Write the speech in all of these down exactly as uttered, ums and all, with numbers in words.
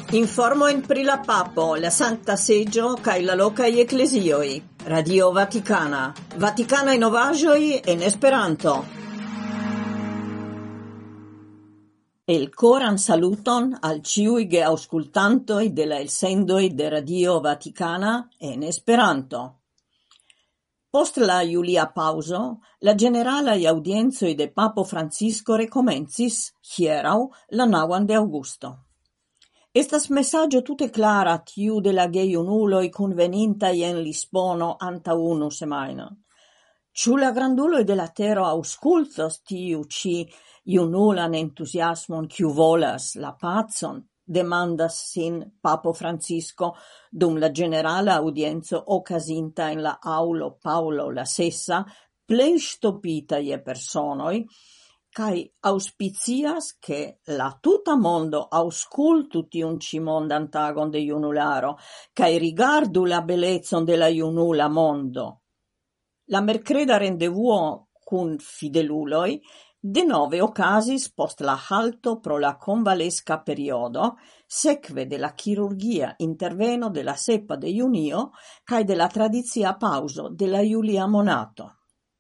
Informo in pri la papo, la Sancta Seggio, cae la locai ecclesioi. Radio Vaticana. Vaticana novaĵoj en Esperanto. El coran saluton al ĉiuj geaŭskultantoj de la elsendoj de Radio Vaticana en Esperanto. Post la julia pauso, la generalaj aŭdiencoj de Papo Francisco rekomencis hieraŭ la naŭan de aŭgusto. Estas messaggio tute clara tiu de la gejunuloj kunvenintaj en Lisbono antaŭ unu semajno. Ĉu la granduloj de la tero aŭskultos tiu ĉi junulan entuziasmon kiu volas la pacon? Demandas sin Papo Francisco dum la generala audienzo okazinta en la aŭlo Paŭlo la sesa, plej ŝtopitaj je personoj, kai auspicias che la tuta mondo auscultu tiun ci mondan tagon de junularo, kai rigardu la bellezon de la junula mondo. La mercreda rendevuo cun fideluloi denove ocasis post la halto pro la convalesca periodo, sekve de la chirurgia interveno de la sepa de junio, kai de la tradizia pauso de la julia monato.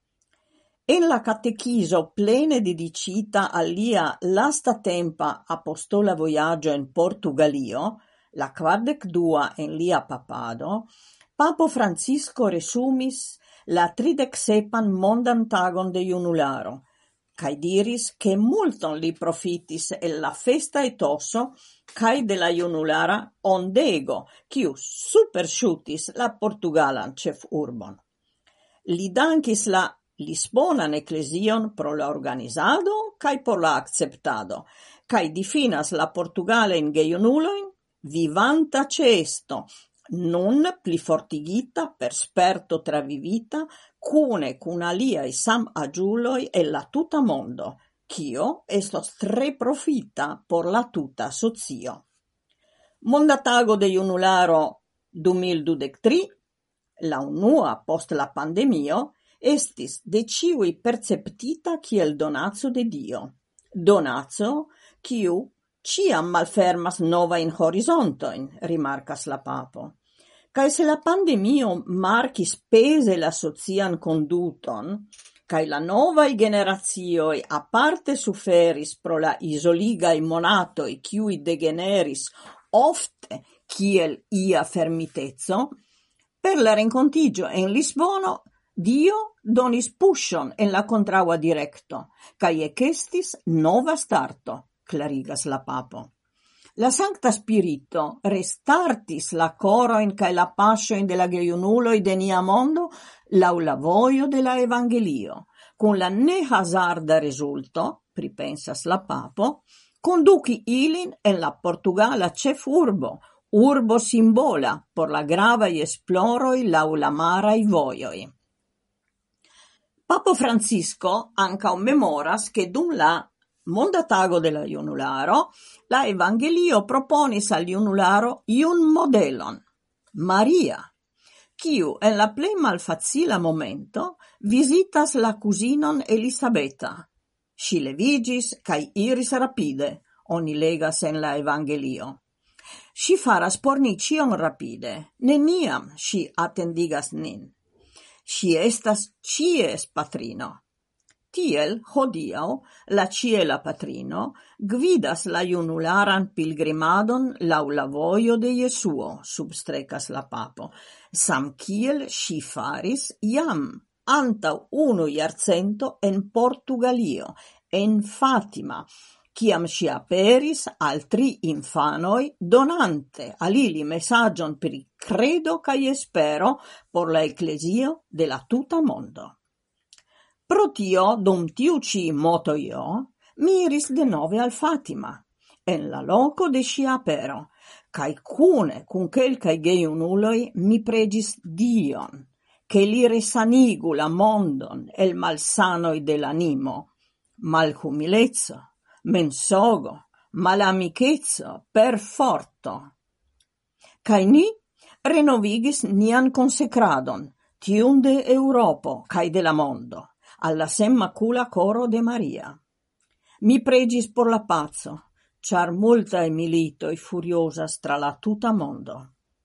En la catechiso plene dedicita al lia lasta tempa apostola voyaggio in Portugalio, la quardec dua en lia papado, Papo Francisco resumis la tridec sepan mondan tagon de junularo, cae diris che multon li profitis el la festa etoso cae de la junulara ondego, quiu supersciutis la Portugalan cef urbon. Li dankis la Lisbonan ecclesion pro la organizado cae por la acceptado, cae difinas la Portugala in geionuloin vivanta cesto, nun pli fortigita per sperto travivita, cune cun aliai sam agiuloi e la tuta mondo, cio estos tre profita por la tuta socio. Mondatago de junularo du mil dudectri, la unua post la pandemio, estis de ciui perceptita kiel donaco de Dio. Donaco, kiu ciam malfermas nova in horizontoin, rimarcas la papo. Cae se la pandemio marcis pese la socian conduton, cae la novae generazioi aparte suferis pro la isoligai monatoi kiui degeneris ofte kiel ia fermitezo, per la rencontigio en Lisbono Dio donis pushon en la contraua directo, cae ecestis nova starto, clarigas la papo. La Sancta Spirito restartis la coroin cae la passioin de la gejunuloi de nia mondo lau la voio de la Evangelio, con la ne hazarda resulto, pripensas la papo, conduci ilin en la Portugala cef urbo, urbo simbola por la gravai esploroi lau la marai voioi. Papo Francisco ancao memoras che dum la mondatago de la junularo, la Evangelio proponis al junularo iun modelon, Maria, quiu en la plei malfacila momento visitas la cusinon Elisabeta. Si levigis cae iris rapide, oni legas en la Evangelio. Si faras por ni cion rapide, neniam si attendigas nin. Si estas cies patrino. Tiel, hodiaŭ, la ciela patrino gvidas la junularan pilgrimadon laŭ la vojo de Jesuo, substrekas la papo, samkiel ŝi faris jam antaŭ unu jarcento en Portugalio, en Fatima, kiam ŝi aperis al tri infanoj, donante al ili mesaĝon pri credo kaj espero por la eklezio de la tuta mondo. Pro tio, dum tiu ci motoio, mi iris denove al Fatima, en la loco de ŝia apero, cae cune cun quelcae gejunuloi mi pregis Dion, che li resanigu la mondon el malsanoi de l'animo, malhumilezzo, mensogo, malamicezzo, per forto. Cae ni renovigis nian consecradon, tiun de Europo cae de la mondo, alla Semmacula Coro de Maria. Mi pregis por la pazo, char multae militoi furiosas tra la tuta mondo.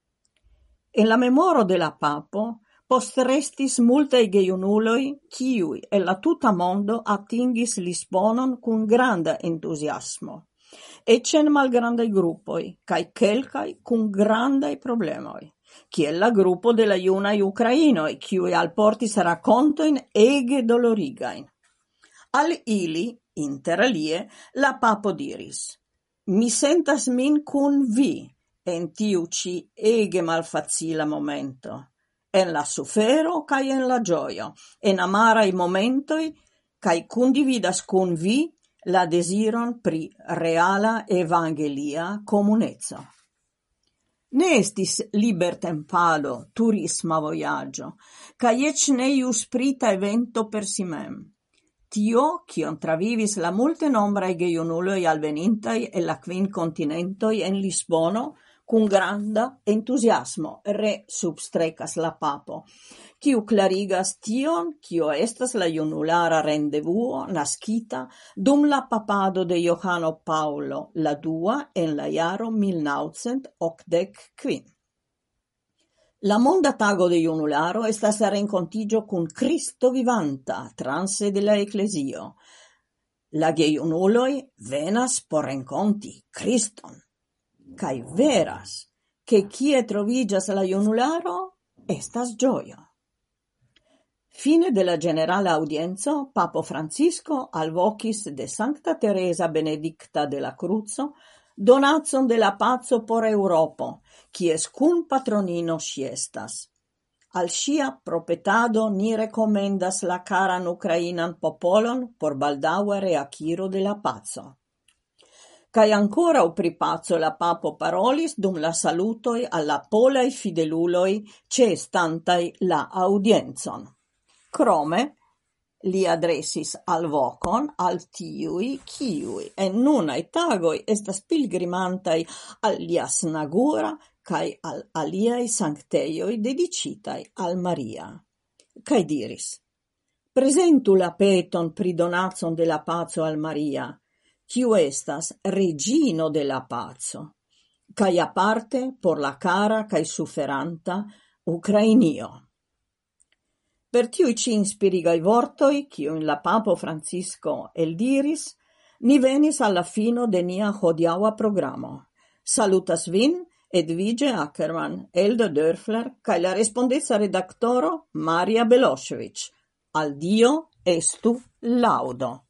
En la memoro de la papo, post restis multae gejunuloi, kiui en la tuta mondo atingis Lisbonon cun granda entusiasmo, ecen malgrandai gruppoi, cae quelcai cun grandai problemoi, kiel la gruppo de la junai Ucrainoi, kiui alportis racontoin ege dolorigain. Al ili, inter alie, la papo diris: mi sentas min cun vi, en tiu ci ege malfacila momento, en la sufero cae en la gioio, en amarai momentoi, cae condividas cun vi la desiron pri reala evangelia comunezzo. Ne estis libertempado, turisma voyaggio, cae ec ne ius sprita evento per si mem. Tio, cion travivis la multe nombrae gejunuloi alvenintai e la quin continentoi en Lisbono, cun granda entusiasmo, re substrecas la papo, quiu clarigas tion, cio estas la junulara rendevuo nascita dum la papado de Johano Paulo la dua en la jaro mil naŭcent okdek kvin. La monda tago de junularo estas la renkontigio cun Cristo vivanta transe de la ecclesio. La gejunuloi venas por renkonti Christon, kai veras che kie trovigas la junularo estas gioio. Fine de la generala audienzo, Papo Francisco alvocis de Sancta Teresa Benedicta de la Cruzo donatson de la pazzo por Europo, quies cun patronino si estas. Al sia propetado ni recomendas la caran Ucrainan popolon por baldaua reaciro de la pazzo. Cae ancora o pri pazzo la papo parolis dum la salutoi alla polai fideluloi cestantai la audienzon. Crome, li adressis al vocon al tiui kiui en nunai tagoi estas pilgrimantai al lia snagura cae al aliai sancteioi dedicitai al Maria. Cae diris: presentu la peton pri donatson de la pazzo al Maria, kiu estas regino de la pazzo, cae aparte por la cara cae suferanta Ucrainio. Per tiui ci inspirigai vortoi, kiu in la Papo Francisco eldiris, ni venis alla fino de nia hodiaua programo. Salutas vin, Edvige Ackermann, Elda Dörfler, cae la respondezza redaktoro Maria Belosevic. Al Dio estu laudo.